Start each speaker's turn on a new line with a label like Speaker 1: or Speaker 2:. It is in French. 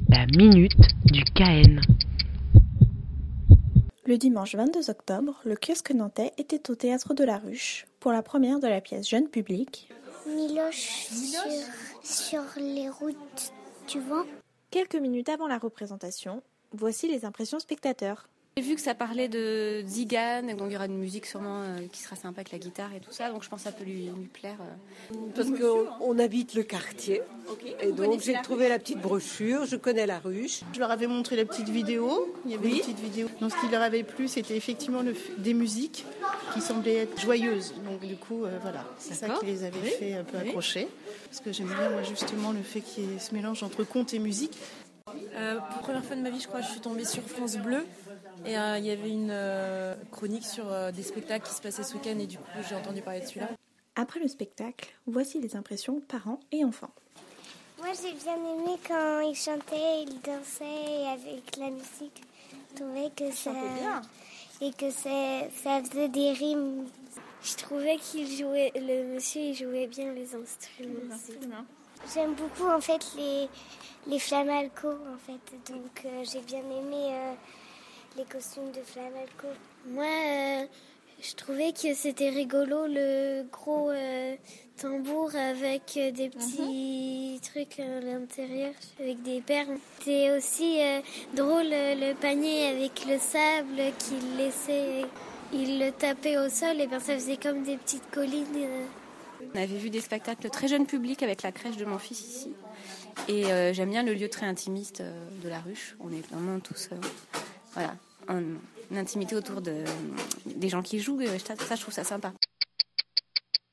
Speaker 1: La minute du KN.
Speaker 2: Le dimanche 22 octobre, le kiosque nantais était au théâtre de la Ruche pour la première de la pièce Jeune public.
Speaker 3: Miloche sur les routes du vent.
Speaker 2: Quelques minutes avant la représentation, voici les impressions spectateurs.
Speaker 4: J'ai vu que ça parlait de Zigane, donc il y aura une musique sûrement qui sera sympa avec la guitare et tout ça, donc je pense que ça peut lui plaire.
Speaker 5: Parce qu'on habite le quartier, et donc j'ai trouvé la petite brochure, je connais la ruche.
Speaker 6: Je leur avais montré la petite vidéo, il y avait une petite vidéo. Donc ce qui leur avait plu, c'était effectivement des musiques qui semblaient être joyeuses. Donc du coup, voilà, c'est ça qui les avait fait un peu accrocher. Parce que j'aime bien, moi, justement, le fait qu'il y ait ce mélange entre conte et musique.
Speaker 7: Pour la première fois de ma vie, je crois, je suis tombée sur France Bleu. Et il y avait une chronique sur des spectacles qui se passaient ce week-end et du coup j'ai entendu parler de celui-là.
Speaker 2: Après le spectacle, voici les impressions parents et enfants.
Speaker 3: Moi j'ai bien aimé quand ils chantaient, ils dansaient avec la musique. Je trouvais que ça faisait des rimes. Je trouvais le monsieur il jouait bien les instruments. J'aime beaucoup en fait les Flamalco en fait, donc j'ai bien aimé les costumes de Flamalco. Moi, je trouvais que c'était rigolo le gros tambour avec des petits trucs à l'intérieur, avec des perles. C'était aussi drôle le panier avec le sable qu'il laissait, il le tapait au sol et ça faisait comme des petites collines.
Speaker 4: On avait vu des spectacles très jeune public avec la crèche de mon fils ici. Et j'aime bien le lieu très intimiste de la ruche. On est vraiment tous en intimité autour des gens qui jouent. Ça, je trouve ça sympa.